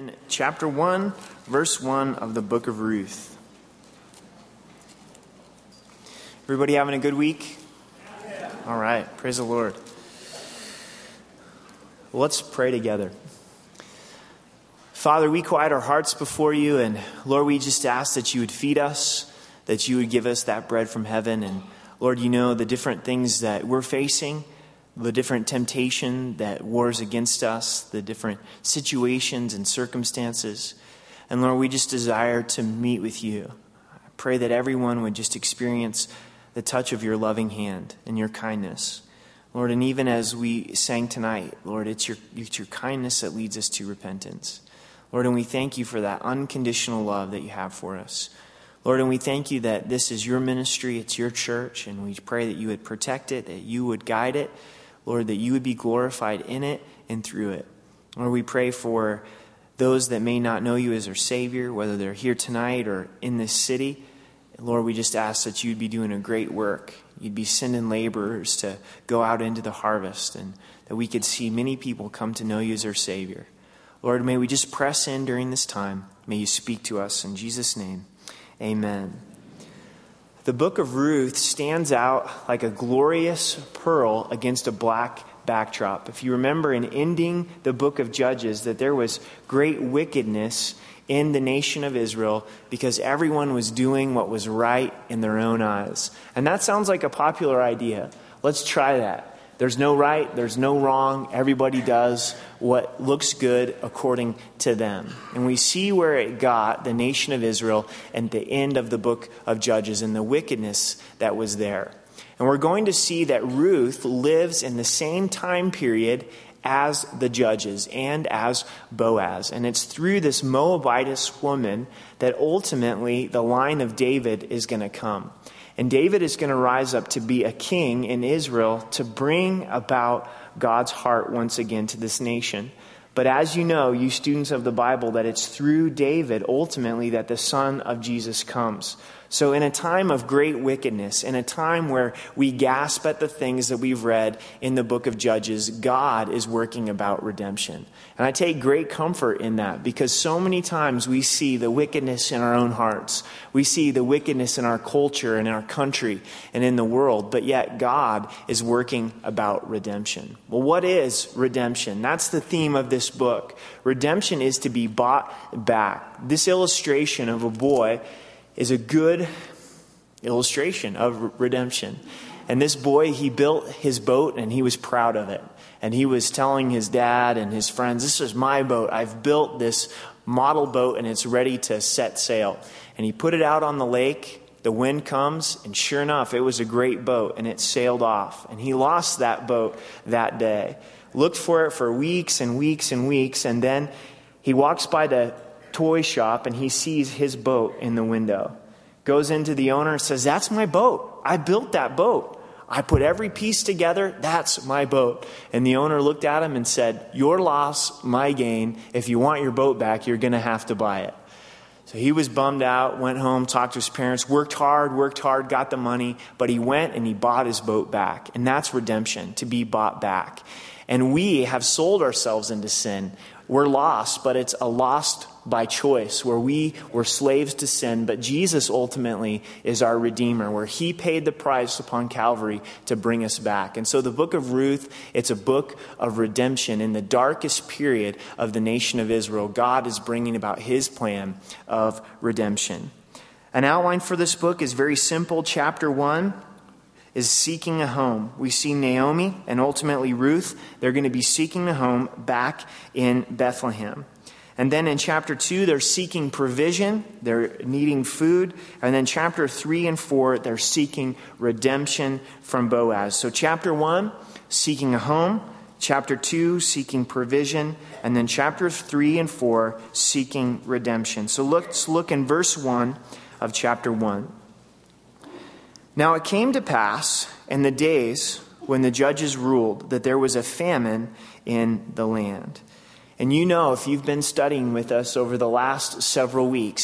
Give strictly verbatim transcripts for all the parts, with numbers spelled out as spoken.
in chapter one, verse one of the book of Ruth. Everybody having a good week? Yeah. All right. Praise the Lord. Well, let's pray together. Father, we quiet our hearts before you, and Lord, we just ask that you would feed us, that you would give us that bread from heaven. And Lord, you know the different things that we're facing, the different temptation that wars against us, the different situations and circumstances. And Lord, we just desire to meet with you. I pray that everyone would just experience the touch of your loving hand and your kindness. Lord, and even as we sang tonight, Lord, it's your, it's your kindness that leads us to repentance. Lord, and we thank you for that unconditional love that you have for us. Lord, and we thank you that this is your ministry, it's your church, and we pray that you would protect it, that you would guide it. Lord, that you would be glorified in it and through it. Lord, we pray for those that may not know you as their Savior, whether they're here tonight or in this city. Lord, we just ask that you'd be doing a great work. You'd be sending laborers to go out into the harvest, and that we could see many people come to know you as their Savior. Lord, may we just press in during this time. May you speak to us in Jesus' name. Amen. The book of Ruth stands out like a glorious pearl against a black backdrop. If you remember in ending the book of Judges, that there was great wickedness in the nation of Israel because everyone was doing what was right in their own eyes. And that sounds like a popular idea. Let's try that. There's no right, there's no wrong. Everybody does what looks good according to them. And we see where it got the nation of Israel at the end of the book of Judges and the wickedness that was there. And we're going to see that Ruth lives in the same time period as the Judges and as Boaz. And it's through this Moabitess woman that ultimately the line of David is going to come. And David is going to rise up to be a king in Israel to bring about God's heart once again to this nation. But as you know, you students of the Bible, that it's through David ultimately that the Son of Jesus comes. So in a time of great wickedness, in a time where we gasp at the things that we've read in the book of Judges, God is working about redemption. And I take great comfort in that because so many times we see the wickedness in our own hearts. We see the wickedness in our culture and in our country and in the world, but yet God is working about redemption. Well, what is redemption? That's the theme of this book. Redemption is to be bought back. This illustration of a boy is a good illustration of redemption. And this boy, he built his boat and he was proud of it. And he was telling his dad and his friends, this is my boat. I've built this model boat and it's ready to set sail. And he put it out on the lake. The wind comes, and sure enough, it was a great boat and it sailed off. And he lost that boat that day. Looked for it for weeks and weeks and weeks. And then he walks by the toy shop and he sees his boat in the window. Goes into the owner and says, that's my boat. I built that boat. I put every piece together. That's my boat. And the owner looked at him and said, your loss, my gain. If you want your boat back, you're going to have to buy it. So he was bummed out, went home, talked to his parents, worked hard, worked hard, got the money, but he went and he bought his boat back. And that's redemption, to be bought back. And we have sold ourselves into sin. We're lost, but it's a lost by choice, where we were slaves to sin, but Jesus ultimately is our Redeemer, where he paid the price upon Calvary to bring us back. And so the book of Ruth, it's a book of redemption. In the darkest period of the nation of Israel, God is bringing about his plan of redemption. An outline for this book is very simple. Chapter one is seeking a home. We see Naomi and ultimately Ruth. They're going to be seeking a home back in Bethlehem. And then in chapter two, they're seeking provision. They're needing food. And then chapter three and four, they're seeking redemption from Boaz. So chapter one, seeking a home. Chapter two, seeking provision. And then chapters three and four, seeking redemption. So let's look in verse one of chapter one. Now it came to pass in the days when the judges ruled that there was a famine in the land. And you know, if you've been studying with us over the last several weeks,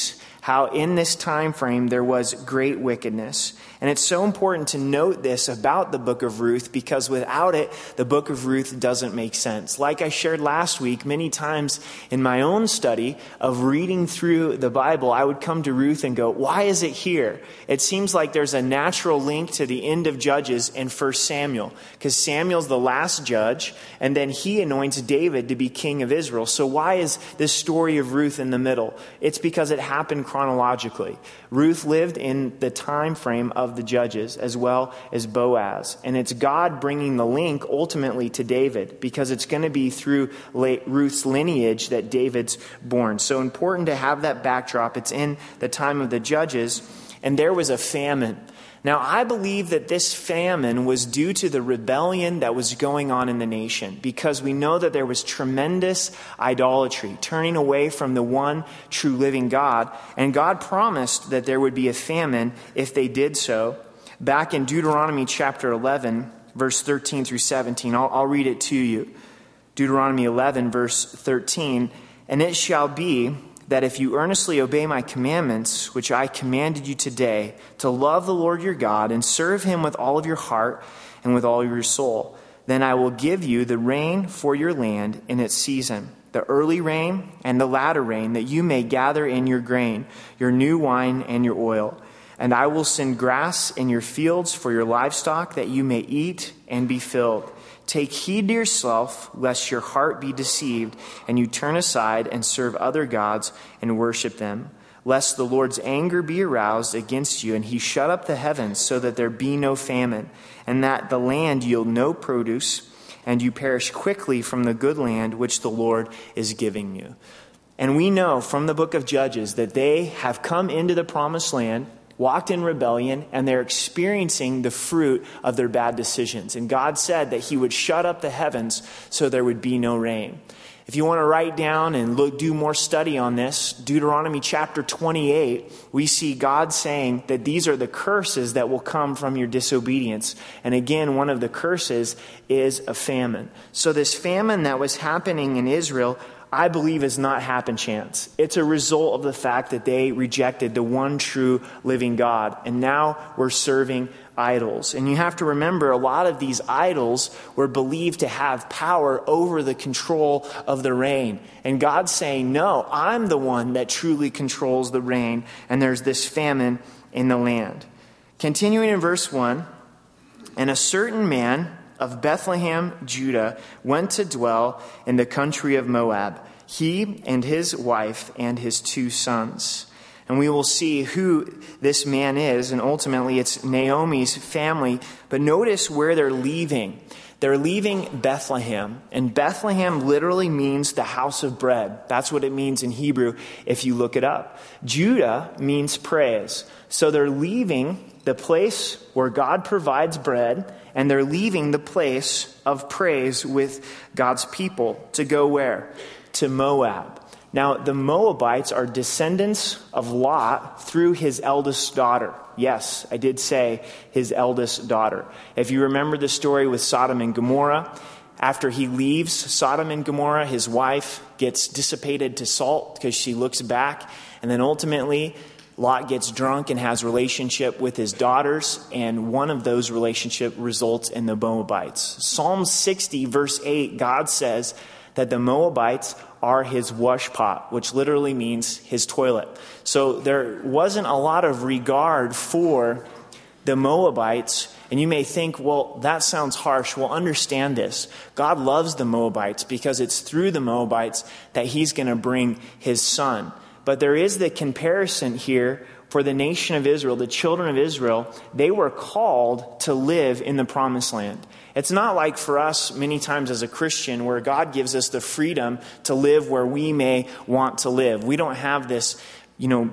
how in this time frame there was great wickedness. And it's so important to note this about the book of Ruth, because without it, the book of Ruth doesn't make sense. Like I shared last week, many times in my own study of reading through the Bible, I would come to Ruth and go, why is it here? It seems like there's a natural link to the end of Judges in First Samuel, because Samuel's the last judge, and then he anoints David to be king of Israel. So why is this story of Ruth in the middle? It's because it happened chronologically. Ruth lived in the time frame of the Judges as well as Boaz. And it's God bringing the link ultimately to David, because it's going to be through Ruth's lineage that David's born. So important to have that backdrop. It's in the time of the Judges, and there was a famine. Now, I believe that this famine was due to the rebellion that was going on in the nation, because we know that there was tremendous idolatry, turning away from the one true living God. And God promised that there would be a famine if they did so. Back in Deuteronomy chapter eleven, verse thirteen through seventeen, I'll, I'll read it to you. Deuteronomy eleven, verse thirteen, "And it shall be that if you earnestly obey my commandments, which I commanded you today, to love the Lord your God and serve him with all of your heart and with all your soul, then I will give you the rain for your land in its season, the early rain and the latter rain, that you may gather in your grain, your new wine and your oil. And I will send grass in your fields for your livestock, that you may eat and be filled. Take heed to yourself, lest your heart be deceived, and you turn aside and serve other gods and worship them. Lest the Lord's anger be aroused against you, and he shut up the heavens so that there be no famine, and that the land yield no produce, and you perish quickly from the good land which the Lord is giving you." And we know from the book of Judges that they have come into the promised land, walked in rebellion, and they're experiencing the fruit of their bad decisions. And God said that he would shut up the heavens so there would be no rain. If you want to write down and look, do more study on this, Deuteronomy chapter twenty-eight, we see God saying that these are the curses that will come from your disobedience. And again, one of the curses is a famine. So this famine that was happening in Israel, I believe, is not happen chance. It's a result of the fact that they rejected the one true living God. And now we're serving idols. And you have to remember, a lot of these idols were believed to have power over the control of the rain. And God's saying, no, I'm the one that truly controls the rain. And there's this famine in the land. Continuing in verse one, "And a certain man of Bethlehem, Judah, went to dwell in the country of Moab, he and his wife and his two sons." And we will see who this man is, and ultimately it's Naomi's family. But notice where they're leaving. They're leaving Bethlehem, and Bethlehem literally means the house of bread. That's what it means in Hebrew if you look it up. Judah means praise. So they're leaving the place where God provides bread, and they're leaving the place of praise with God's people to go where? To Moab. Now, the Moabites are descendants of Lot through his eldest daughter. Yes, I did say his eldest daughter. If you remember the story with Sodom and Gomorrah, after he leaves Sodom and Gomorrah, his wife gets dissipated to salt because she looks back, and then ultimately Lot gets drunk and has relationship with his daughters, and one of those relationship results in the Moabites. Psalm sixty, verse eight, God says that the Moabites are his washpot, which literally means his toilet. So there wasn't a lot of regard for the Moabites. And you may think, well, that sounds harsh. Well, understand this. God loves the Moabites because it's through the Moabites that he's going to bring his son. But there is the comparison here for the nation of Israel, the children of Israel. They were called to live in the promised land. It's not like for us many times as a Christian where God gives us the freedom to live where we may want to live. We don't have this, you know,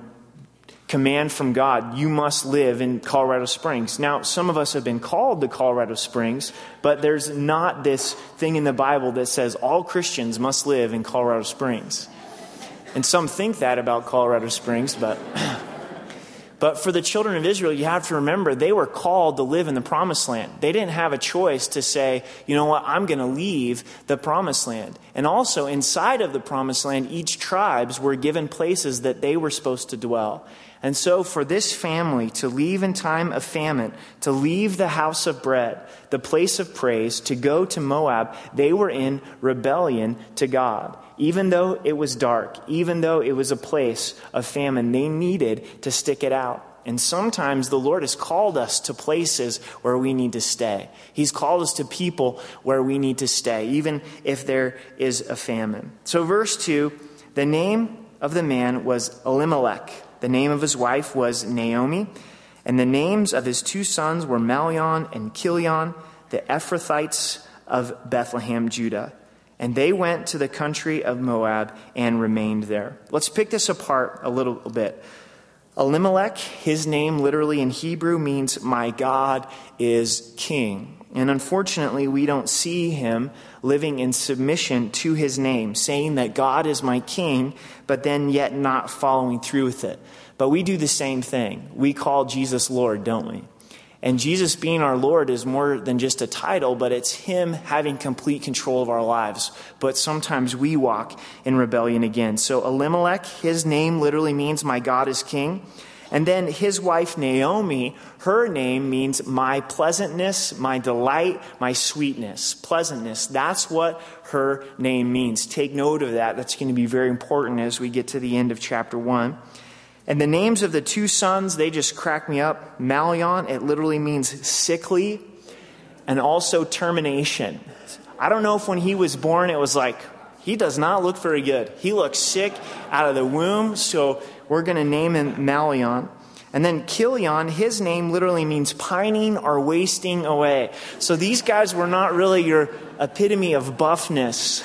command from God, you must live in Colorado Springs. Now, some of us have been called to Colorado Springs, but there's not this thing in the Bible that says all Christians must live in Colorado Springs. And some think that about Colorado Springs, but But for the children of Israel, you have to remember, they were called to live in the promised land. They didn't have a choice to say, you know what, I'm going to leave the promised land. And also, inside of the promised land, each tribes were given places that they were supposed to dwell. And so for this family to leave in time of famine, to leave the house of bread, the place of praise, to go to Moab, they were in rebellion to God. Even though it was dark, even though it was a place of famine, they needed to stick it out. And sometimes the Lord has called us to places where we need to stay. He's called us to people where we need to stay, even if there is a famine. So verse two, the name of the man was Elimelech. The name of his wife was Naomi. And the names of his two sons were Malion and Kilion, the Ephrathites of Bethlehem, Judah. And they went to the country of Moab and remained there. Let's pick this apart a little bit. Elimelech, his name literally in Hebrew means my God is king. And unfortunately, we don't see him living in submission to his name, saying that God is my king, but then yet not following through with it. But we do the same thing. We call Jesus Lord, don't we? And Jesus being our Lord is more than just a title, but it's him having complete control of our lives. But sometimes we walk in rebellion again. So Elimelech, his name literally means my God is king. And then his wife Naomi, her name means my pleasantness, my delight, my sweetness. Pleasantness, that's what her name means. Take note of that. That's going to be very important as we get to the end of chapter one. And the names of the two sons, they just crack me up. Malion, it literally means sickly, and also termination. I don't know if when he was born, it was like, he does not look very good. He looks sick out of the womb, so we're going to name him Malion. And then Kilion, his name literally means pining or wasting away. So these guys were not really your epitome of buffness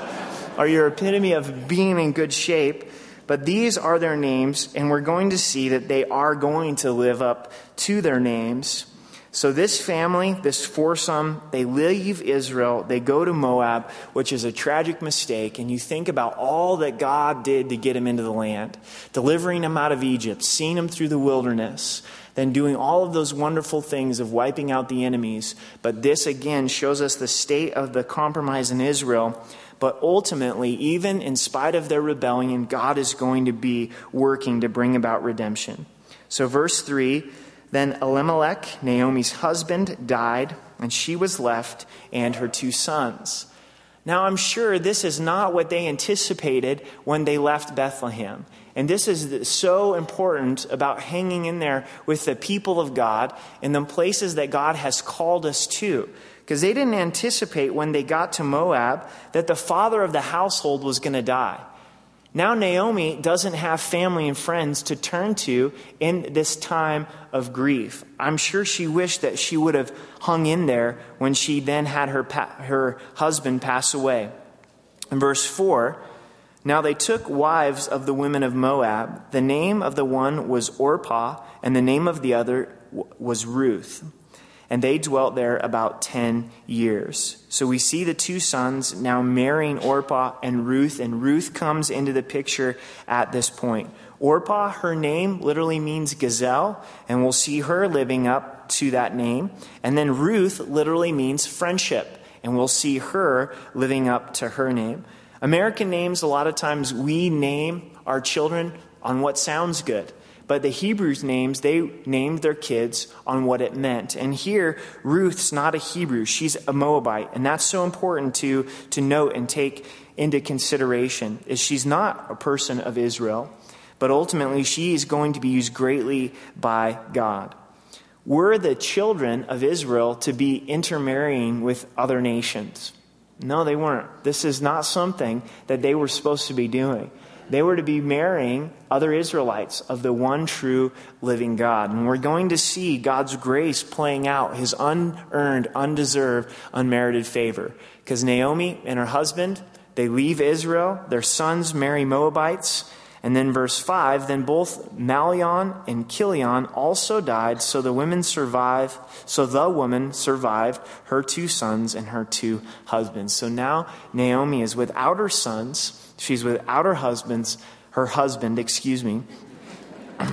or your epitome of being in good shape. But these are their names, and we're going to see that they are going to live up to their names. So this family, this foursome, they leave Israel, they go to Moab, which is a tragic mistake. And you think about all that God did to get them into the land, delivering them out of Egypt, seeing them through the wilderness, then doing all of those wonderful things of wiping out the enemies. But this again shows us the state of the compromise in Israel. But ultimately, even in spite of their rebellion, God is going to be working to bring about redemption. So verse three, then Elimelech, Naomi's husband, died, and she was left and her two sons. Now, I'm sure this is not what they anticipated when they left Bethlehem. And this is so important about hanging in there with the people of God in the places that God has called us to. Because they didn't anticipate when they got to Moab that the father of the household was going to die. Now Naomi doesn't have family and friends to turn to in this time of grief. I'm sure she wished that she would have hung in there when she then had her pa- her husband pass away. In verse four, now they took wives of the women of Moab. The name of the one was Orpah, and the name of the other was Ruth. And they dwelt there about ten years. So we see the two sons now marrying Orpah and Ruth, and Ruth comes into the picture at this point. Orpah, her name literally means gazelle, and we'll see her living up to that name. And then Ruth literally means friendship, and we'll see her living up to her name. American names, a lot of times we name our children on what sounds good. But the Hebrews' names, they named their kids on what it meant. And here, Ruth's not a Hebrew. She's a Moabite. And that's so important to, to note and take into consideration, is she's not a person of Israel. But ultimately, she is going to be used greatly by God. Were the children of Israel to be intermarrying with other nations? No, they weren't. This is not something that they were supposed to be doing. They were to be marrying other Israelites of the one true living God. And we're going to see God's grace playing out, his unearned, undeserved, unmerited favor. Because Naomi and her husband, they leave Israel. Their sons marry Moabites. And then verse five, then both Malion and Kilion also died, so the women survived, so the woman survived her two sons and her two husbands. So now Naomi is without her sons. She's without her husbands, her husband, excuse me.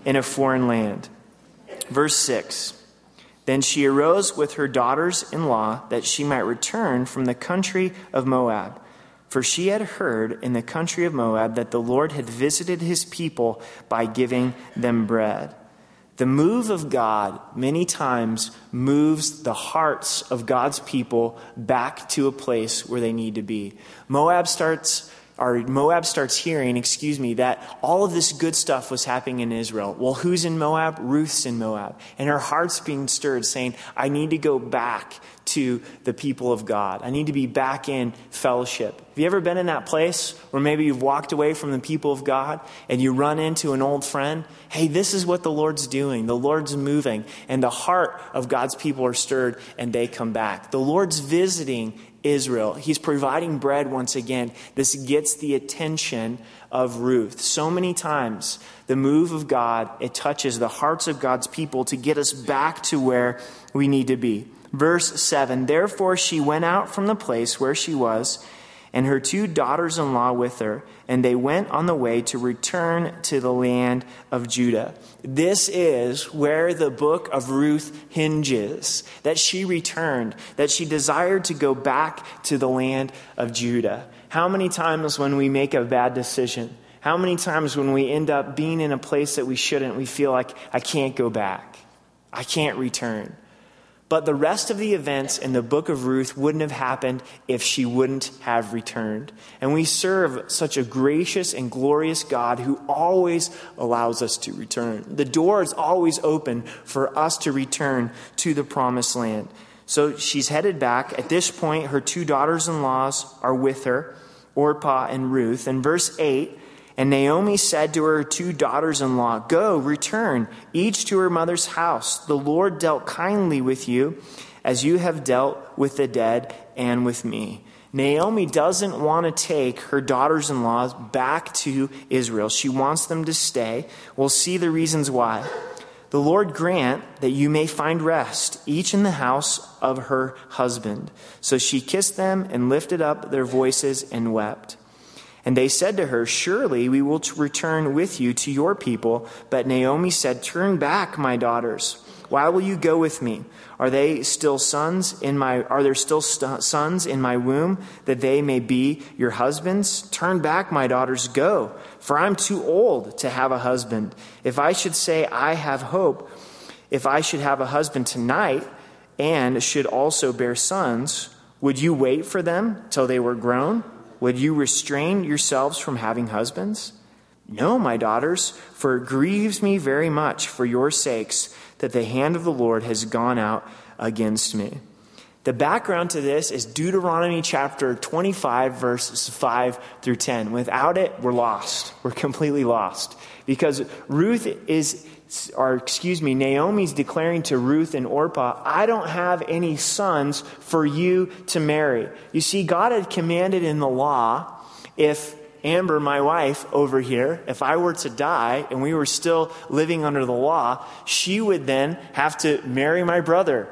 in a foreign land. Verse six. Then she arose with her daughters-in-law that she might return from the country of Moab. For she had heard in the country of Moab that the Lord had visited his people by giving them bread. The move of God many times moves the hearts of God's people back to a place where they need to be. Moab starts Or Moab starts hearing, excuse me, that all of this good stuff was happening in Israel. Well, who's in Moab? Ruth's in Moab. And her heart's being stirred, saying, I need to go back to the people of God. I need to be back in fellowship. Have you ever been in that place where maybe you've walked away from the people of God and you run into an old friend? Hey, this is what the Lord's doing. The Lord's moving. And the heart of God's people are stirred and they come back. The Lord's visiting Israel. He's providing bread once again. This gets the attention of Ruth. So many times, the move of God, it touches the hearts of God's people to get us back to where we need to be. Verse seven, therefore she went out from the place where she was, and her two daughters-in-law with her, and they went on the way to return to the land of Judah. This is where the book of Ruth hinges, that she returned, that she desired to go back to the land of Judah. How many times when we make a bad decision, how many times when we end up being in a place that we shouldn't, we feel like, I can't go back, I can't return. But the rest of the events in the book of Ruth wouldn't have happened if she wouldn't have returned. And we serve such a gracious and glorious God who always allows us to return. The door is always open for us to return to the promised land. So she's headed back. At this point, her two daughters-in-laws are with her, Orpah and Ruth. And verse eight, and Naomi said to her two daughters-in-law, go, return, each to her mother's house. The Lord dealt kindly with you as you have dealt with the dead and with me. Naomi doesn't want to take her daughters-in-law back to Israel. She wants them to stay. We'll see the reasons why. The Lord grant that you may find rest, each in the house of her husband. So she kissed them and lifted up their voices and wept. And they said to her, surely we will return with you to your people. But Naomi said, turn back, my daughters. Why will you go with me? Are they still sons in my, are there still st- sons in my womb that they may be your husbands? Turn back, my daughters, go. For I'm too old to have a husband. If I should say I have hope, if I should have a husband tonight and should also bear sons, would you wait for them till they were grown? Would you restrain yourselves from having husbands? No, my daughters, for it grieves me very much for your sakes that the hand of the Lord has gone out against me. The background to this is Deuteronomy chapter twenty-five, verses five through ten. Without it, we're lost. We're completely lost. Because Ruth is, or excuse me, Naomi's declaring to Ruth and Orpah, I don't have any sons for you to marry. You see, God had commanded in the law, if Amber, my wife over here, if I were to die and we were still living under the law, she would then have to marry my brother.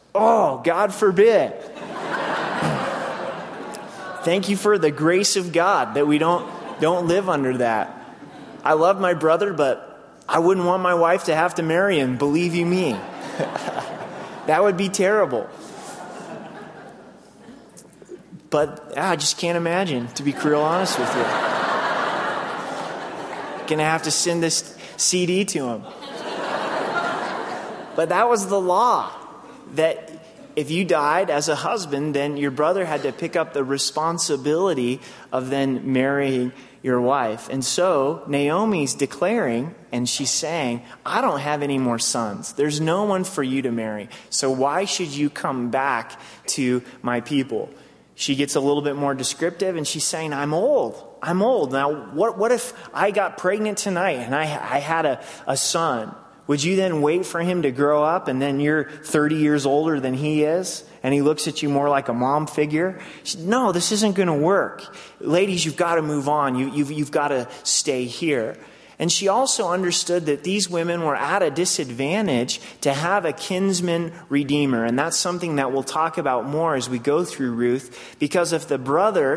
Oh, God forbid. Thank you for the grace of God that we don't don't live under that. I love my brother, but I wouldn't want my wife to have to marry him, believe you me. That would be terrible. But I just can't imagine, to be real honest with you. Gonna have to send this C D to him. But that was the law, that if you died as a husband, then your brother had to pick up the responsibility of then marrying your wife. And so Naomi's declaring, and she's saying, I don't have any more sons. There's no one for you to marry. So why should you come back to my people? She gets a little bit more descriptive, and she's saying, I'm old. I'm old. Now, what, what if I got pregnant tonight and I, I had a, a son? Would you then wait for him to grow up and then you're thirty years older than he is and he looks at you more like a mom figure? She said, no, this isn't going to work. Ladies, you've got to move on. You, you've, you've got to stay here. And she also understood that these women were at a disadvantage to have a kinsman redeemer. And that's something that we'll talk about more as we go through Ruth. Because if the brother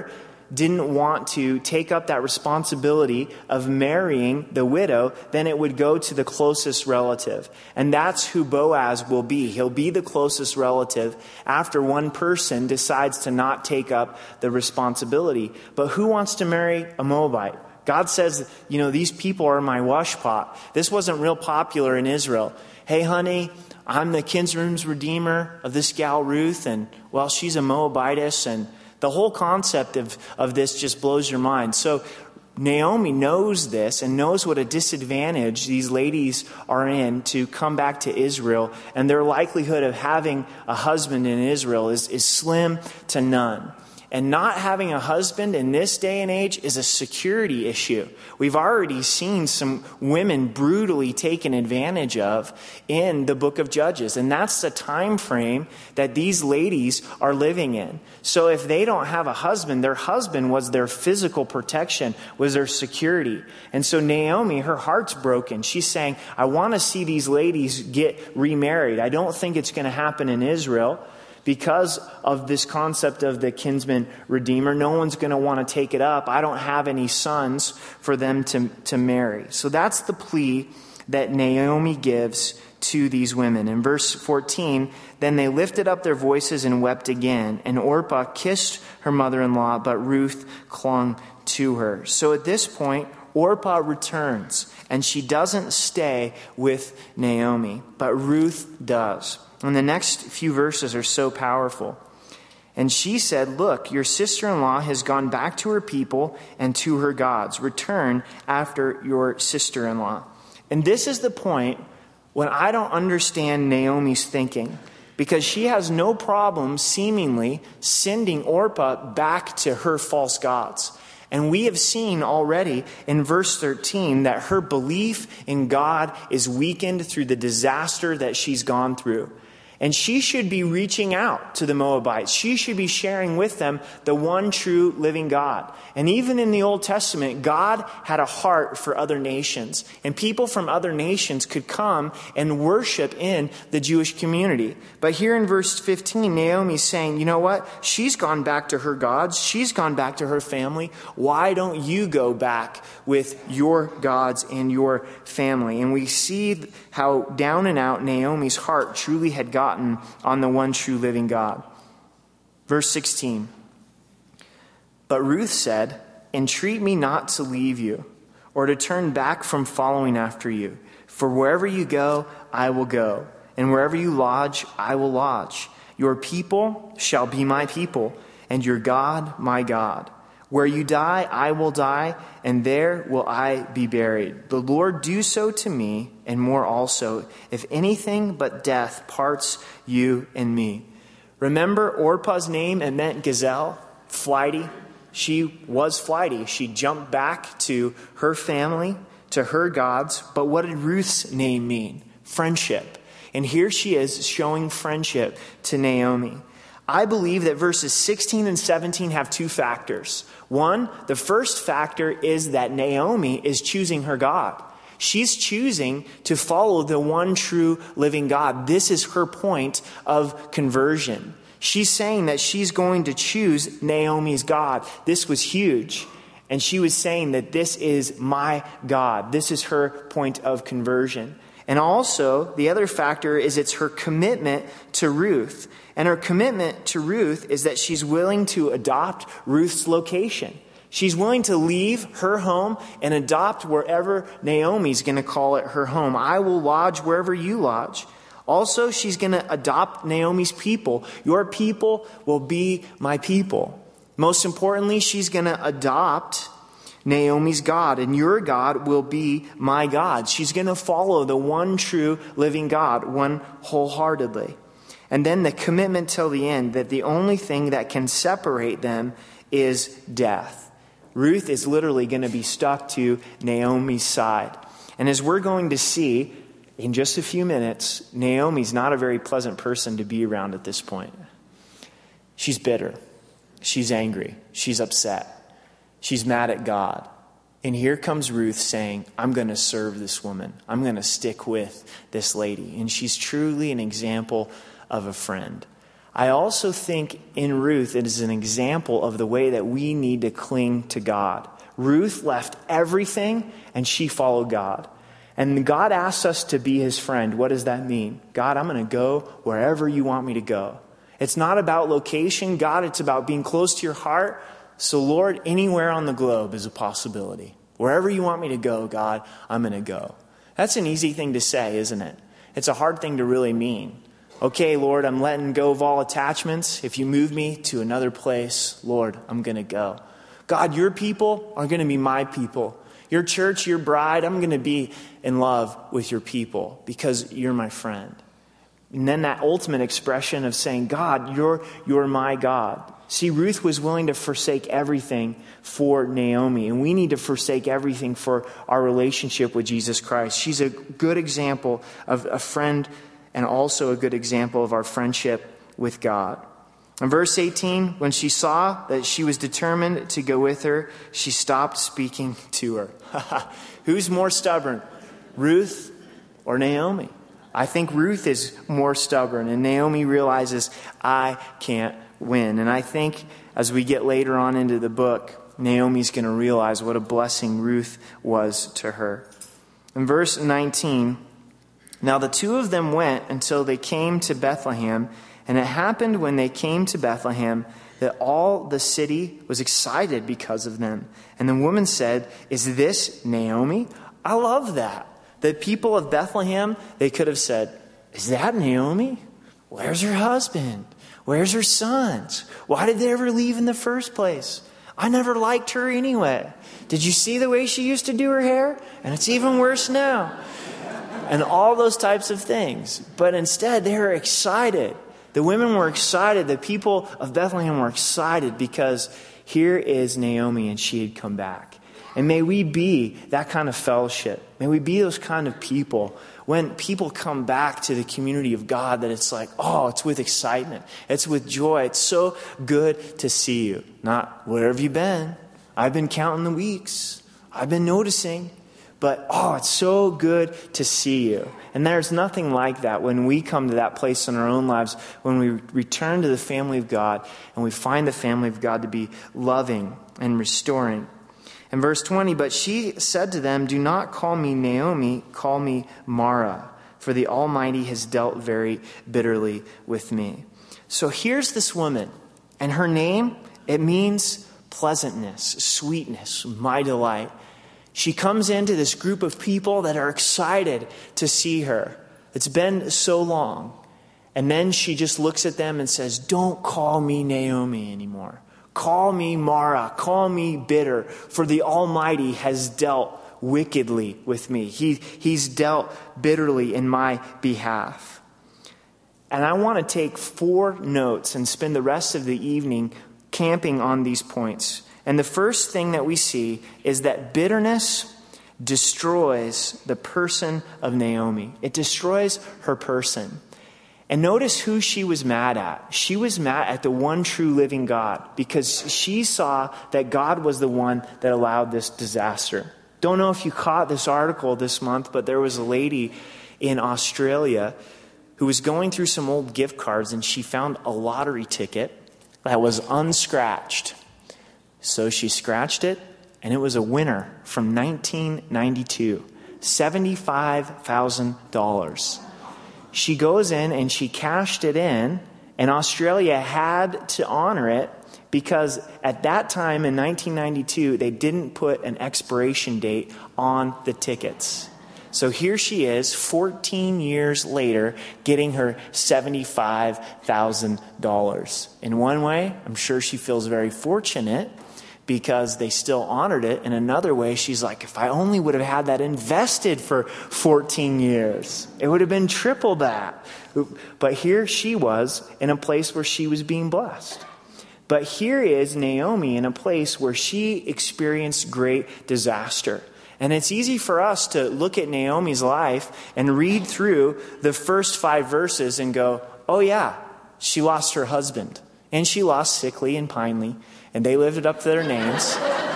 didn't want to take up that responsibility of marrying the widow, then it would go to the closest relative. And that's who Boaz will be. He'll be the closest relative after one person decides to not take up the responsibility. But who wants to marry a Moabite? God says, you know, these people are my washpot. This wasn't real popular in Israel. Hey, honey, I'm the kinsman's redeemer of this gal Ruth, and, well, she's a Moabitess, and the whole concept of, of this just blows your mind. So Naomi knows this and knows what a disadvantage these ladies are in to come back to Israel, and their likelihood of having a husband in Israel is, is slim to none. And not having a husband in this day and age is a security issue. We've already seen some women brutally taken advantage of in the book of Judges. And that's the time frame that these ladies are living in. So if they don't have a husband, their husband was their physical protection, was their security. And so Naomi, her heart's broken. She's saying, I want to see these ladies get remarried. I don't think it's going to happen in Israel. Because of this concept of the kinsman redeemer, no one's going to want to take it up. I don't have any sons for them to, to marry. So that's the plea that Naomi gives to these women. In verse fourteen, then they lifted up their voices and wept again. And Orpah kissed her mother-in-law, but Ruth clung to her. So at this point, Orpah returns, and she doesn't stay with Naomi, but Ruth does. And the next few verses are so powerful. And she said, look, your sister-in-law has gone back to her people and to her gods. Return after your sister-in-law. And this is the point when I don't understand Naomi's thinking, because she has no problem seemingly sending Orpah back to her false gods. And we have seen already in verse thirteen that her belief in God is weakened through the disaster that she's gone through. And she should be reaching out to the Moabites. She should be sharing with them the one true living God. And even in the Old Testament, God had a heart for other nations. And people from other nations could come and worship in the Jewish community. But here in verse fifteen, Naomi's saying, you know what? She's gone back to her gods. She's gone back to her family. Why don't you go back with your gods and your family? And we see how down and out Naomi's heart truly had gotten on the one true living God. Verse sixteen. But Ruth said, entreat me not to leave you, or to turn back from following after you. For wherever you go, I will go, and wherever you lodge, I will lodge. Your people shall be my people, and your God my God. Where you die, I will die, and there will I be buried. The Lord do so to me, and more also, if anything but death parts you and me. Remember Orpah's name? It meant gazelle, flighty. She was flighty. She jumped back to her family, to her gods. But what did Ruth's name mean? Friendship. And here she is showing friendship to Naomi. I believe that verses sixteen and seventeen have two factors. One, the first factor is that Naomi is choosing her God. She's choosing to follow the one true living God. This is her point of conversion. She's saying that she's going to choose Naomi's God. This was huge. And she was saying that this is my God. This is her point of conversion. And also, the other factor is it's her commitment to Ruth. And her commitment to Ruth is that she's willing to adopt Ruth's location. She's willing to leave her home and adopt wherever Naomi's going to call it her home. I will lodge wherever you lodge. Also, she's going to adopt Naomi's people. Your people will be my people. Most importantly, she's going to adopt Naomi's God, and your God will be my God. She's going to follow the one true living God, one wholeheartedly. And then the commitment till the end that the only thing that can separate them is death. Ruth is literally going to be stuck to Naomi's side. And as we're going to see in just a few minutes, Naomi's not a very pleasant person to be around at this point. She's bitter. She's angry. She's upset. She's mad at God. And here comes Ruth saying, I'm going to serve this woman. I'm going to stick with this lady. And she's truly an example of a friend. I also think in Ruth it is an example of the way that we need to cling to God. Ruth left everything and she followed God. And God asks us to be his friend. What does that mean? God, I'm going to go wherever you want me to go. It's not about location, God. It's about being close to your heart. So Lord, anywhere on the globe is a possibility. Wherever you want me to go, God, I'm going to go. That's an easy thing to say, isn't it? It's a hard thing to really mean. Okay, Lord, I'm letting go of all attachments. If you move me to another place, Lord, I'm going to go. God, your people are going to be my people. Your church, your bride, I'm going to be in love with your people because you're my friend. And then that ultimate expression of saying, God, you're, you're my God. See, Ruth was willing to forsake everything for Naomi, and we need to forsake everything for our relationship with Jesus Christ. She's a good example of a friend and also a good example of our friendship with God. In verse eighteen, when she saw that she was determined to go with her, she stopped speaking to her. Who's more stubborn, Ruth or Naomi? I think Ruth is more stubborn, and Naomi realizes, I can't win. And I think as we get later on into the book, Naomi's going to realize what a blessing Ruth was to her. In verse nineteen, now the two of them went until they came to Bethlehem, and it happened when they came to Bethlehem that all the city was excited because of them. And the woman said, is this Naomi? I love that. The people of Bethlehem, they could have said, is that Naomi? Where's her husband? Where's her sons? Why did they ever leave in the first place? I never liked her anyway. Did you see the way she used to do her hair? And it's even worse now. And all those types of things. But instead, they were excited. The women were excited. The people of Bethlehem were excited because here is Naomi and she had come back. And may we be that kind of fellowship. May we be those kind of people when people come back to the community of God that it's like, oh, it's with excitement. It's with joy. It's so good to see you. Not, where have you been? I've been counting the weeks. I've been noticing. But, oh, it's so good to see you. And there's nothing like that when we come to that place in our own lives, when we return to the family of God and we find the family of God to be loving and restoring. In verse twenty, but she said to them, do not call me Naomi, call me Mara, for the Almighty has dealt very bitterly with me. So here's this woman, and her name, it means pleasantness, sweetness, my delight. She comes into this group of people that are excited to see her. It's been so long. And then she just looks at them and says, don't call me Naomi anymore. Call me Mara. Call me bitter. For the Almighty has dealt wickedly with me. He, he's dealt bitterly in my behalf. And I want to take four notes and spend the rest of the evening camping on these points. And the first thing that we see is that bitterness destroys the person of Naomi. It destroys her person. And notice who she was mad at. She was mad at the one true living God because she saw that God was the one that allowed this disaster. Don't know if you caught this article this month, but there was a lady in Australia who was going through some old gift cards and she found a lottery ticket that was unscratched. So she scratched it, and it was a winner from nineteen ninety-two, seventy-five thousand dollars. She goes in and she cashed it in, and Australia had to honor it because at that time in nineteen ninety-two, they didn't put an expiration date on the tickets. So here she is, fourteen years later, getting her seventy-five thousand dollars. In one way, I'm sure she feels very fortunate because they still honored it. In another way, she's like, if I only would have had that invested for fourteen years, it would have been triple that. But here she was in a place where she was being blessed. But here is Naomi in a place where she experienced great disaster. And it's easy for us to look at Naomi's life and read through the first five verses and go, oh yeah, she lost her husband. And she lost Sickly and Pinely. And they lived it up to their names.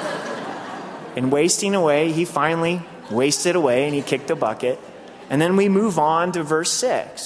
And wasting away, he finally wasted away and he kicked the bucket. And then we move on to verse six.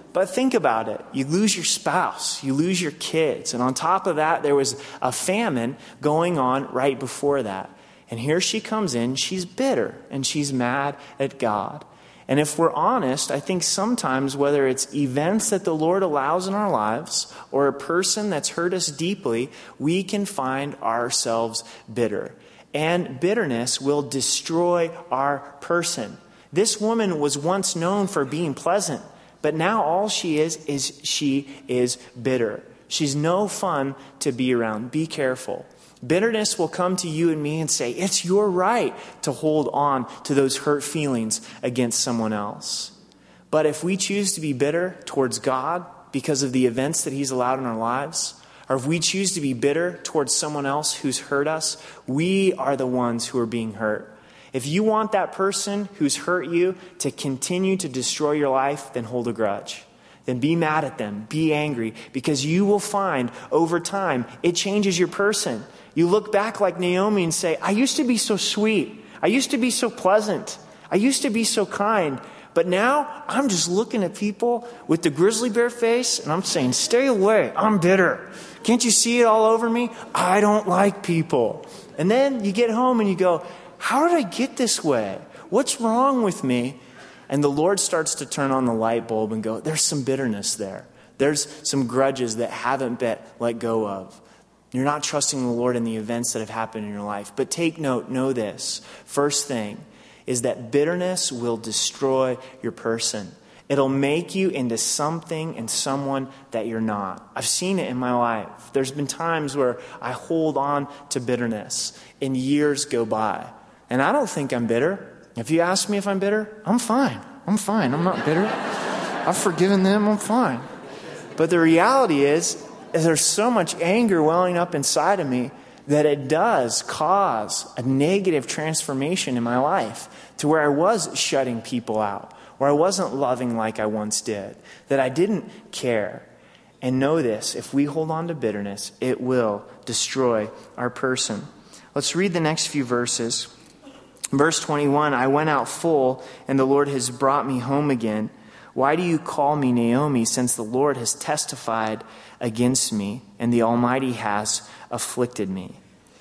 But think about it. You lose your spouse. You lose your kids. And on top of that, there was a famine going on right before that. And here she comes in. She's bitter and she's mad at God. And if we're honest, I think sometimes whether it's events that the Lord allows in our lives or a person that's hurt us deeply, we can find ourselves bitter. And bitterness will destroy our person. This woman was once known for being pleasant, but now all she is, is she is bitter. She's no fun to be around. Be careful. Bitterness will come to you and me and say, it's your right to hold on to those hurt feelings against someone else. But if we choose to be bitter towards God because of the events that He's allowed in our lives, or if we choose to be bitter towards someone else who's hurt us, we are the ones who are being hurt. If you want that person who's hurt you to continue to destroy your life, then hold a grudge. Then be mad at them. Be angry. Because you will find over time, it changes your person. You look back like Naomi and say, I used to be so sweet. I used to be so pleasant. I used to be so kind. But now I'm just looking at people with the grizzly bear face and I'm saying, stay away. I'm bitter. Can't you see it all over me? I don't like people. And then you get home and you go, how did I get this way? What's wrong with me? And the Lord starts to turn on the light bulb and go, there's some bitterness there. There's some grudges that haven't been let go of. You're not trusting the Lord in the events that have happened in your life. But take note, know this. First thing is that bitterness will destroy your person. It'll make you into something and someone that you're not. I've seen it in my life. There's been times where I hold on to bitterness and years go by. And I don't think I'm bitter. If you ask me if I'm bitter, I'm fine. I'm fine. I'm not bitter. I've forgiven them. I'm fine. But the reality is, is there's so much anger welling up inside of me that it does cause a negative transformation in my life to where I was shutting people out, where I wasn't loving like I once did, that I didn't care. And know this, if we hold on to bitterness, it will destroy our person. Let's read the next few verses. Verse twenty-one, I went out full, and the Lord has brought me home again. Why do you call me Naomi, since the Lord has testified against me, and the Almighty has afflicted me?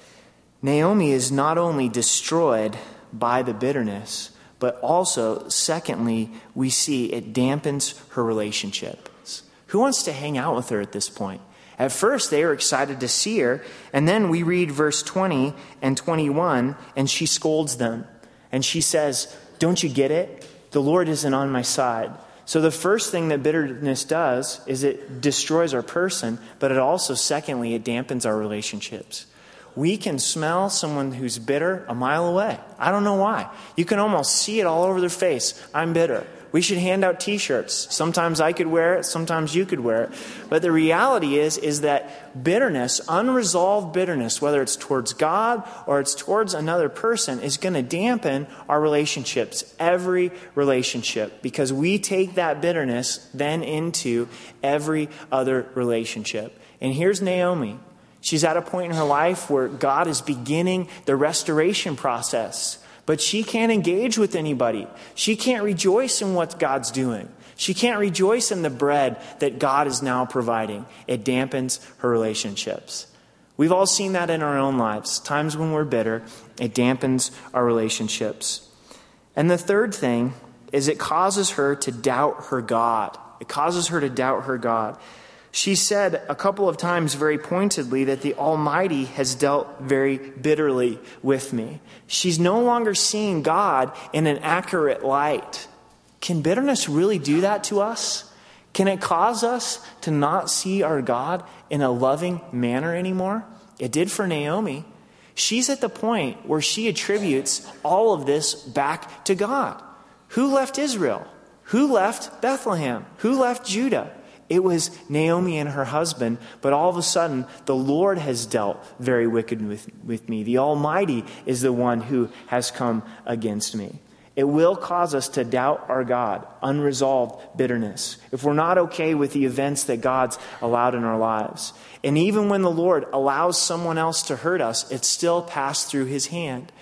Naomi is not only destroyed by the bitterness, but also, secondly, we see it dampens her relationships. Who wants to hang out with her at this point? At first, they are excited to see her, and then we read verse twenty and twenty-one, and she scolds them. And she says, don't you get it? The Lord isn't on my side. So the first thing that bitterness does is it destroys our person, but it also, secondly, it dampens our relationships. We can smell someone who's bitter a mile away. I don't know why. You can almost see it all over their face. I'm bitter. We should hand out t-shirts. Sometimes I could wear it. Sometimes you could wear it. But the reality is, is that bitterness, unresolved bitterness, whether it's towards God or it's towards another person, is going to dampen our relationships, every relationship, because we take that bitterness then into every other relationship. And here's Naomi. She's at a point in her life where God is beginning the restoration process. But she can't engage with anybody. She can't rejoice in what God's doing. She can't rejoice in the bread that God is now providing. It dampens her relationships. We've all seen that in our own lives. Times when we're bitter, it dampens our relationships. And the third thing is it causes her to doubt her God. It causes her to doubt her God. She said a couple of times very pointedly that the Almighty has dealt very bitterly with me. She's no longer seeing God in an accurate light. Can bitterness really do that to us? Can it cause us to not see our God in a loving manner anymore? It did for Naomi. She's at the point where she attributes all of this back to God. Who left Israel? Who left Bethlehem? Who left Judah? It was Naomi and her husband, but all of a sudden, the Lord has dealt very wicked with, with me. The Almighty is the one who has come against me. It will cause us to doubt our God, unresolved bitterness, if we're not okay with the events that God's allowed in our lives. And even when the Lord allows someone else to hurt us, it's still passed through His hand.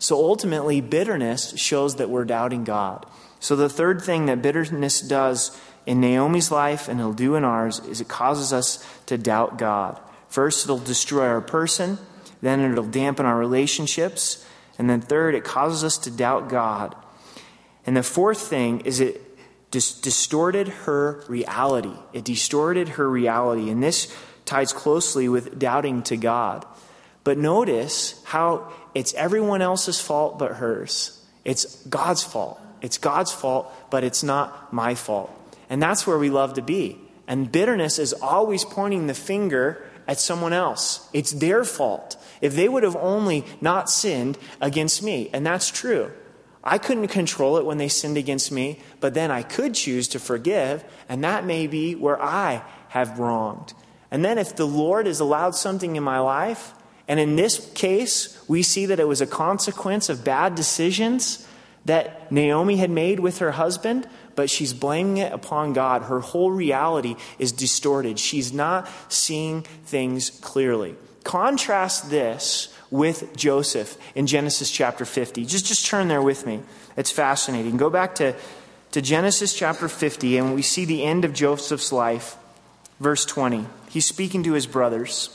So ultimately, bitterness shows that we're doubting God. So the third thing that bitterness does in Naomi's life, and it'll do in ours, is it causes us to doubt God. First, it'll destroy our person. Then it'll dampen our relationships. And then third, it causes us to doubt God. And the fourth thing is it dis- distorted her reality. It distorted her reality. And this ties closely with doubting to God. But notice how it's everyone else's fault but hers. It's God's fault. It's God's fault, but it's not my fault. And that's where we love to be. And bitterness is always pointing the finger at someone else. It's their fault. If they would have only not sinned against me, and that's true. I couldn't control it when they sinned against me, but then I could choose to forgive, and that may be where I have wronged. And then if the Lord has allowed something in my life, and in this case, we see that it was a consequence of bad decisions that Naomi had made with her husband, but she's blaming it upon God. Her whole reality is distorted. She's not seeing things clearly. Contrast this with Joseph in Genesis chapter fifty. Just, just turn there with me. It's fascinating. Go back to, to Genesis chapter fifty, and we see the end of Joseph's life. Verse twenty. He's speaking to his brothers.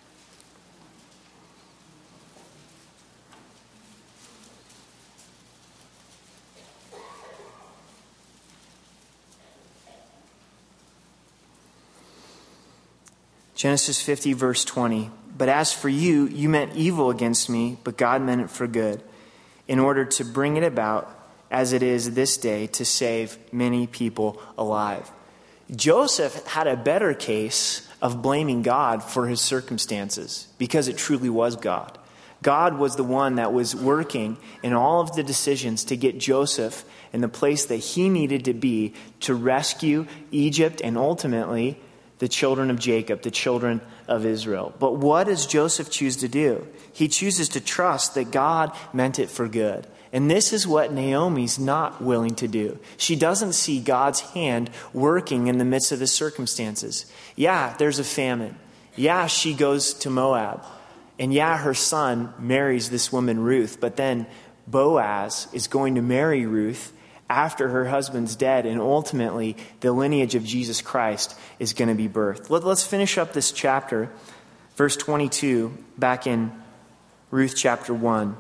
Genesis fifty, verse twenty. But as for you, you meant evil against me, but God meant it for good, in order to bring it about as it is this day, to save many people alive. Joseph had a better case of blaming God for his circumstances, because it truly was God. God was the one that was working in all of the decisions to get Joseph in the place that he needed to be to rescue Egypt and ultimately the children of Jacob, the children of Israel. But what does Joseph choose to do? He chooses to trust that God meant it for good. And this is what Naomi's not willing to do. She doesn't see God's hand working in the midst of the circumstances. Yeah, there's a famine. Yeah, she goes to Moab. And yeah, her son marries this woman Ruth. But then Boaz is going to marry Ruth after her husband's dead, and ultimately the lineage of Jesus Christ is going to be birthed. Let, let's finish up this chapter, verse twenty-two, back in Ruth chapter one.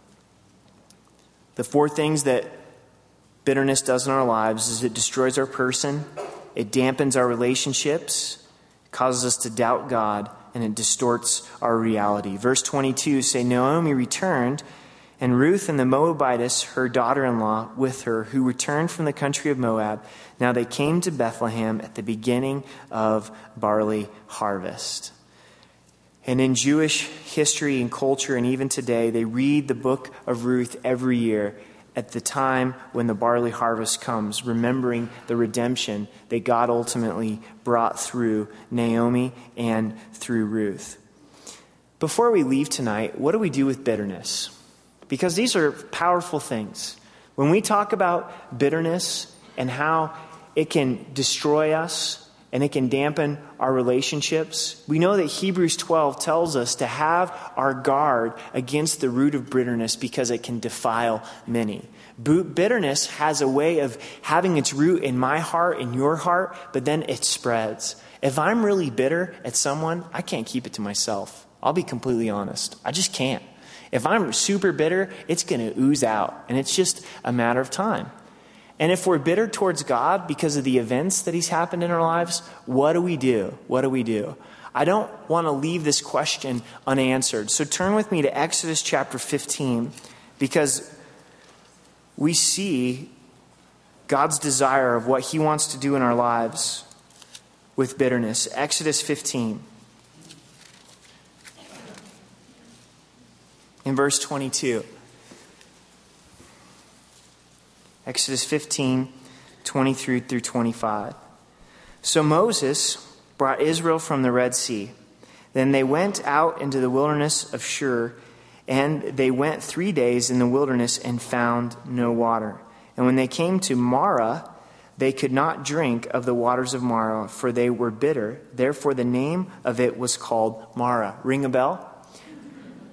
The four things that bitterness does in our lives is it destroys our person, it dampens our relationships, causes us to doubt God, and it distorts our reality. Verse twenty-two say, Naomi returned, and Ruth and the Moabitess, her daughter-in-law, with her, who returned from the country of Moab. Now they came to Bethlehem at the beginning of barley harvest. And in Jewish history and culture, and even today, they read the book of Ruth every year at the time when the barley harvest comes, remembering the redemption that God ultimately brought through Naomi and through Ruth. Before we leave tonight, what do we do with bitterness? Because these are powerful things. When we talk about bitterness and how it can destroy us and it can dampen our relationships, we know that Hebrews twelve tells us to have our guard against the root of bitterness because it can defile many. Bitterness has a way of having its root in my heart, in your heart, but then it spreads. If I'm really bitter at someone, I can't keep it to myself. I'll be completely honest. I just can't. If I'm super bitter, it's going to ooze out, and it's just a matter of time. And if we're bitter towards God because of the events that He's happened in our lives, what do we do? What do we do? I don't want to leave this question unanswered. So turn with me to Exodus chapter fifteen, because we see God's desire of what He wants to do in our lives with bitterness. Exodus fifteen. In verse twenty-two. Exodus fifteen, twenty-three through twenty-five. So Moses brought Israel from the Red Sea. Then they went out into the wilderness of Shur, and they went three days in the wilderness and found no water. And when they came to Marah, they could not drink of the waters of Marah, for they were bitter. Therefore the name of it was called Marah. Ring a bell?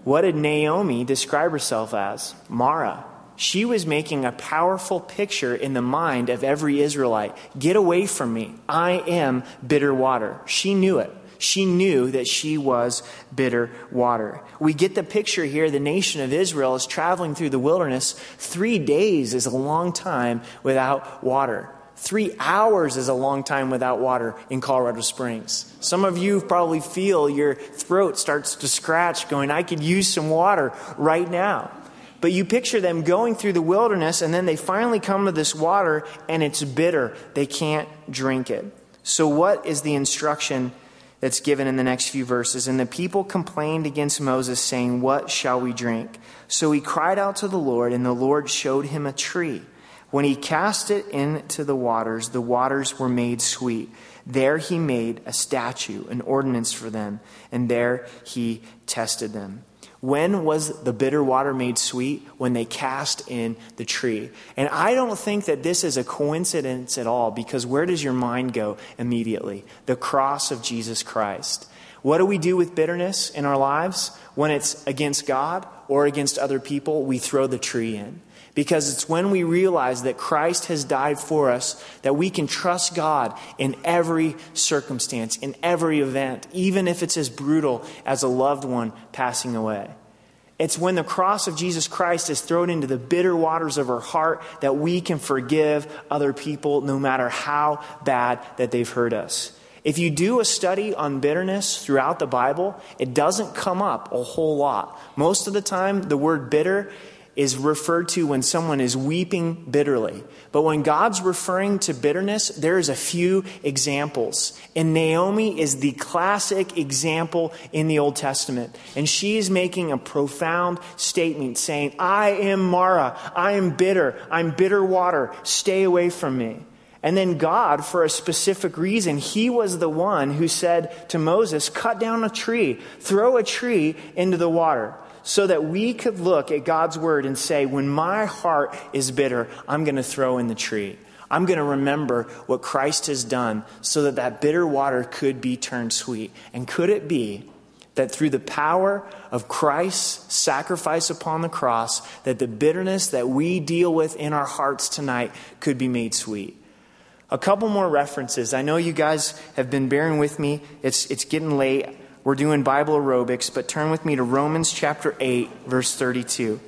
what did Naomi describe herself as? Mara. She was making a powerful picture in the mind of every Israelite. Get away from me. I am bitter water. She knew it. She knew that she was bitter water. We get the picture here. The nation of Israel is traveling through the wilderness. Three days is a long time without water. Three hours is a long time without water in Colorado Springs. Some of you probably feel your throat starts to scratch going, I could use some water right now. But you picture them going through the wilderness, and then they finally come to this water, and it's bitter. They can't drink it. So what is the instruction that's given in the next few verses? And the people complained against Moses, saying, what shall we drink? So he cried out to the Lord, and the Lord showed him a tree. When he cast it into the waters, the waters were made sweet. There he made a statute, an ordinance for them, and there he tested them. When was the bitter water made sweet? When they cast in the tree. And I don't think that this is a coincidence at all, because where does your mind go immediately? The cross of Jesus Christ. What do we do with bitterness in our lives? When it's against God or against other people, we throw the tree in. Because it's when we realize that Christ has died for us that we can trust God in every circumstance, in every event, even if it's as brutal as a loved one passing away. It's when the cross of Jesus Christ is thrown into the bitter waters of our heart that we can forgive other people no matter how bad that they've hurt us. If you do a study on bitterness throughout the Bible, it doesn't come up a whole lot. Most of the time, the word bitter is referred to when someone is weeping bitterly. But when God's referring to bitterness, there's a few examples. And Naomi is the classic example in the Old Testament. And she is making a profound statement saying, I am Mara. I am bitter. I'm bitter water. Stay away from me. And then God, for a specific reason, he was the one who said to Moses, cut down a tree, throw a tree into the water. So that we could look at God's word and say, when my heart is bitter, I'm going to throw in the tree. I'm going to remember what Christ has done so that that bitter water could be turned sweet. And could it be that through the power of Christ's sacrifice upon the cross, that the bitterness that we deal with in our hearts tonight could be made sweet? A couple more references. I know you guys have been bearing with me. It's, it's getting late. We're doing Bible aerobics, but turn with me to Romans chapter eight, verse thirty-two.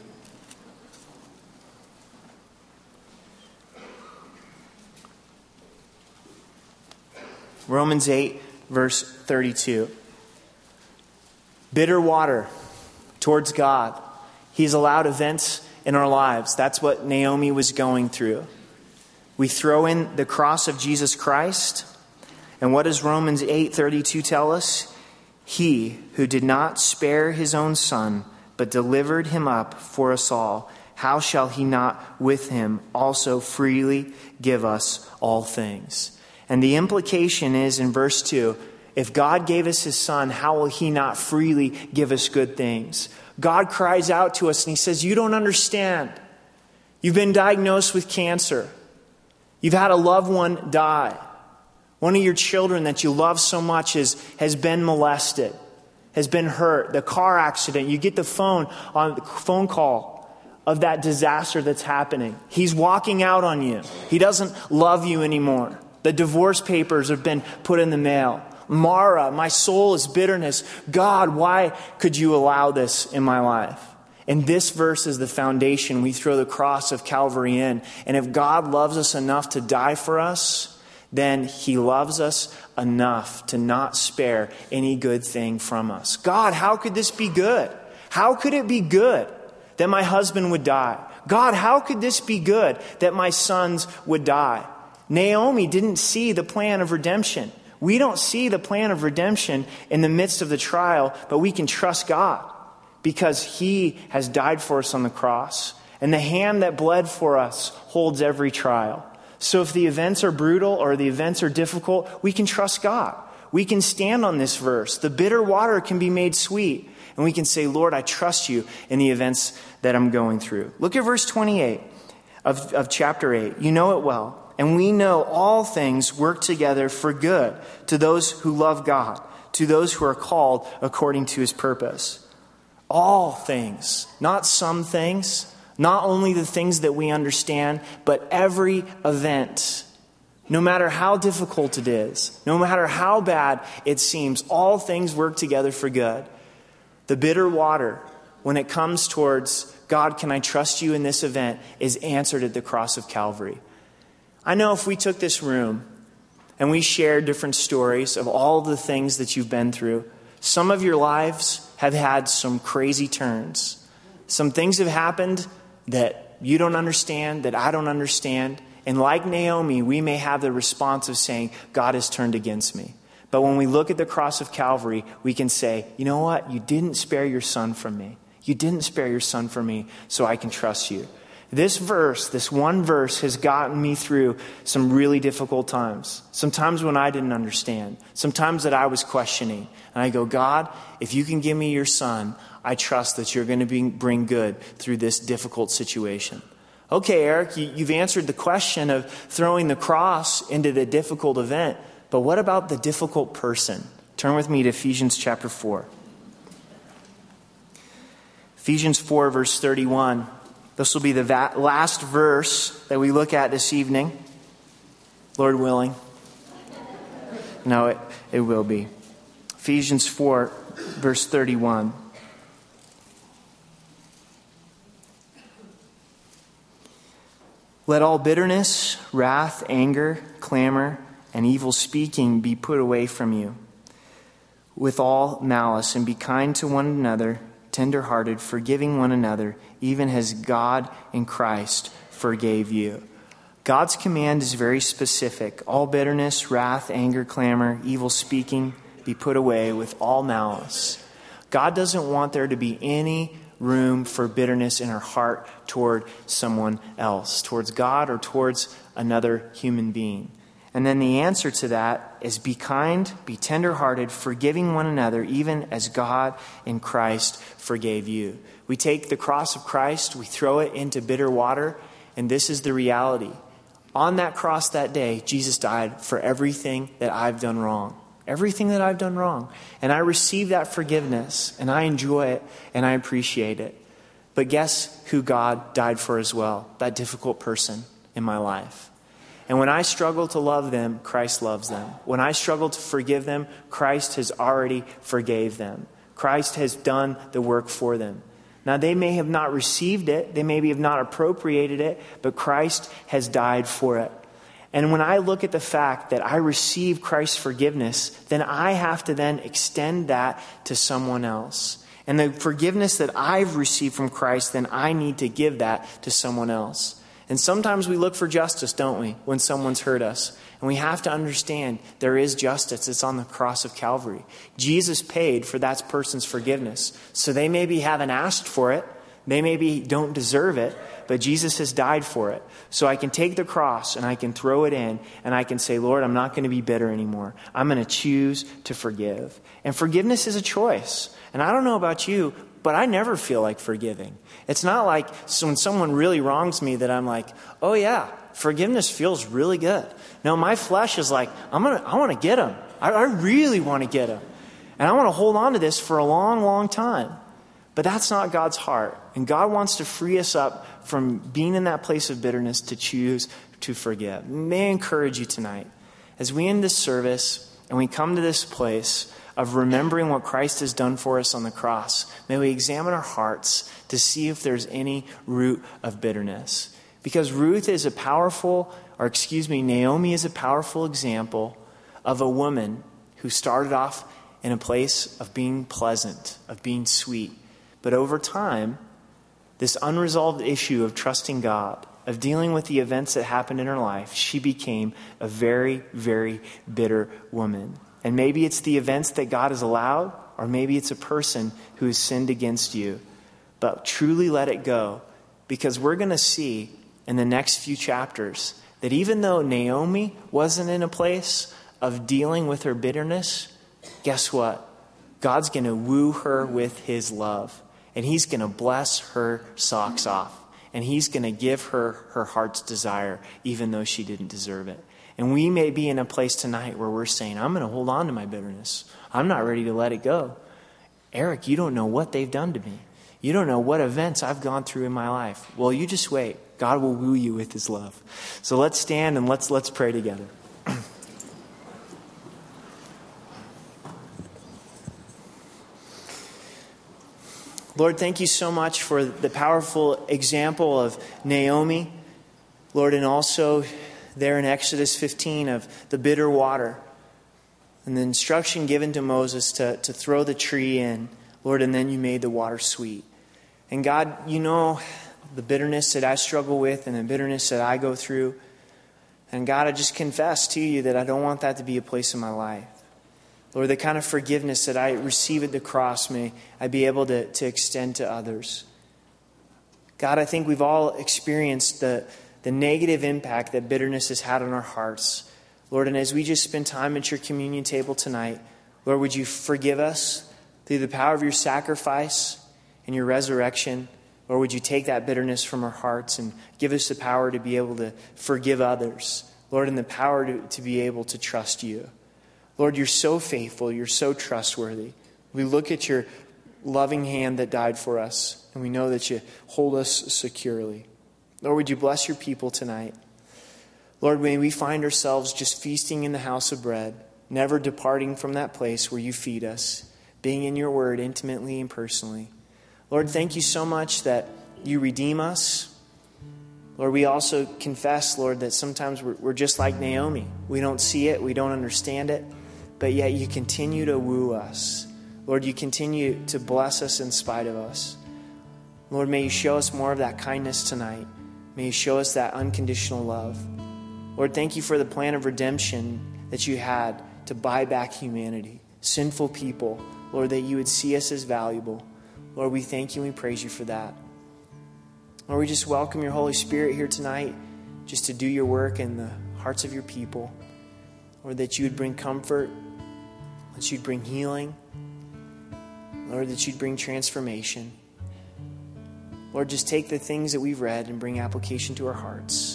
Romans eight, verse thirty-two. Bitter water towards God. He's allowed events in our lives. That's what Naomi was going through. We throw in the cross of Jesus Christ. And what does Romans eight thirty-two tell us? He who did not spare his own son, but delivered him up for us all, how shall he not with him also freely give us all things? And the implication is in verse two, if God gave us his son, how will he not freely give us good things? God cries out to us and he says, you don't understand. You've been diagnosed with cancer. You've had a loved one die. One of your children that you love so much is, has been molested, has been hurt. The car accident, you get the phone on the phone call of that disaster that's happening. He's walking out on you. He doesn't love you anymore. The divorce papers have been put in the mail. Mara, my soul is bitterness. God, why could you allow this in my life? And this verse is the foundation. We throw the cross of Calvary in. And if God loves us enough to die for us, then he loves us enough to not spare any good thing from us. God, how could this be good? How could it be good that my husband would die? God, how could this be good that my sons would die? Naomi didn't see the plan of redemption. We don't see the plan of redemption in the midst of the trial, but we can trust God because he has died for us on the cross. And the hand that bled for us holds every trial. So if the events are brutal or the events are difficult, we can trust God. We can stand on this verse. The bitter water can be made sweet. And we can say, Lord, I trust you in the events that I'm going through. Look at verse twenty-eight of, of chapter eight. You know it well. And we know all things work together for good to those who love God, to those who are called according to his purpose. All things, not some things, not only the things that we understand, but every event. No matter how difficult it is, no matter how bad it seems, all things work together for good. The bitter water, when it comes towards, God, can I trust you in this event, is answered at the cross of Calvary. I know if we took this room and we shared different stories of all the things that you've been through, some of your lives have had some crazy turns. Some things have happened that you don't understand, that I don't understand. And like Naomi, we may have the response of saying, God has turned against me. But when we look at the cross of Calvary, we can say, you know what? You didn't spare your son from me. You didn't spare your son from me, so I can trust you. This verse, this one verse, has gotten me through some really difficult times. Sometimes when I didn't understand. Sometimes that I was questioning. And I go, God, if you can give me your son, I trust that you're going to be, bring good through this difficult situation. Okay, Eric, you, you've answered the question of throwing the cross into the difficult event. But what about the difficult person? Turn with me to Ephesians chapter four. Ephesians four, verse thirty-one. This will be the va- last verse that we look at this evening. Lord willing. No, it, it will be. Ephesians four, verse thirty-one. Let all bitterness, wrath, anger, clamor, and evil speaking be put away from you, with all malice, and be kind to one another, tender-hearted, forgiving one another, even as God in Christ forgave you. God's command is very specific. All bitterness, wrath, anger, clamor, evil speaking be put away with all malice. God doesn't want there to be any room for bitterness in our heart toward someone else, towards God or towards another human being. And then the answer to that is be kind, be tenderhearted, forgiving one another, even as God in Christ forgave you. We take the cross of Christ, we throw it into bitter water, and this is the reality. On that cross that day, Jesus died for everything that I've done wrong. Everything that I've done wrong. And I receive that forgiveness, and I enjoy it, and I appreciate it. But guess who God died for as well? That difficult person in my life. And when I struggle to love them, Christ loves them. When I struggle to forgive them, Christ has already forgave them. Christ has done the work for them. Now, they may have not received it. They maybe have not appropriated it, but Christ has died for it. And when I look at the fact that I receive Christ's forgiveness, then I have to then extend that to someone else. And the forgiveness that I've received from Christ, then I need to give that to someone else. And sometimes we look for justice, don't we, when someone's hurt us. And we have to understand there is justice. It's on the cross of Calvary. Jesus paid for that person's forgiveness. So they maybe haven't asked for it. They maybe don't deserve it, but Jesus has died for it. So I can take the cross and I can throw it in and I can say, Lord, I'm not going to be bitter anymore. I'm going to choose to forgive. And forgiveness is a choice. And I don't know about you, but I never feel like forgiving. It's not like so when someone really wrongs me that I'm like, oh yeah, forgiveness feels really good. No, my flesh is like, I'm gonna, I want to get him. I, I really want to get him. And I want to hold on to this for a long, long time. But that's not God's heart. And God wants to free us up from being in that place of bitterness to choose to forgive. May I encourage you tonight, as we end this service and we come to this place of remembering what Christ has done for us on the cross, may we examine our hearts to see if there's any root of bitterness. Because Ruth is a powerful, or excuse me, Naomi is a powerful example of a woman who started off in a place of being pleasant, of being sweet. But over time, this unresolved issue of trusting God, of dealing with the events that happened in her life, she became a very, very bitter woman. And maybe it's the events that God has allowed, or maybe it's a person who has sinned against you. But truly let it go, because we're going to see in the next few chapters that even though Naomi wasn't in a place of dealing with her bitterness, guess what? God's going to woo her with his love. And he's going to bless her socks off. And he's going to give her her heart's desire, even though she didn't deserve it. And we may be in a place tonight where we're saying, I'm going to hold on to my bitterness. I'm not ready to let it go. Eric, you don't know what they've done to me. You don't know what events I've gone through in my life. Well, you just wait. God will woo you with his love. So let's stand and let's let's pray together. Lord, thank you so much for the powerful example of Naomi, Lord, and also there in Exodus fifteen of the bitter water and the instruction given to Moses to, to throw the tree in, Lord, and then you made the water sweet. And God, you know the bitterness that I struggle with and the bitterness that I go through. And God, I just confess to you that I don't want that to be a place in my life. Lord, the kind of forgiveness that I receive at the cross, may I be able to, to extend to others. God, I think we've all experienced the, the negative impact that bitterness has had on our hearts. Lord, and as we just spend time at your communion table tonight, Lord, would you forgive us through the power of your sacrifice and your resurrection? Or would you take that bitterness from our hearts and give us the power to be able to forgive others? Lord, and the power to, to be able to trust you. Lord, you're so faithful. You're so trustworthy. We look at your loving hand that died for us, and we know that you hold us securely. Lord, would you bless your people tonight? Lord, may we find ourselves just feasting in the house of bread, never departing from that place where you feed us, being in your word intimately and personally. Lord, thank you so much that you redeem us. Lord, we also confess, Lord, that sometimes we're, we're just like Naomi. We don't see it. We don't understand it. But yet you continue to woo us. Lord, you continue to bless us in spite of us. Lord, may you show us more of that kindness tonight. May you show us that unconditional love. Lord, thank you for the plan of redemption that you had to buy back humanity, sinful people. Lord, that you would see us as valuable. Lord, we thank you and we praise you for that. Lord, we just welcome your Holy Spirit here tonight just to do your work in the hearts of your people. Lord, that you would bring comfort, that you'd bring healing. Lord, that you'd bring transformation. Lord, just take the things that we've read and bring application to our hearts.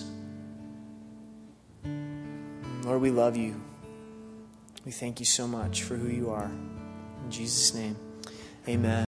Lord, we love you. We thank you so much for who you are. In Jesus' name, amen.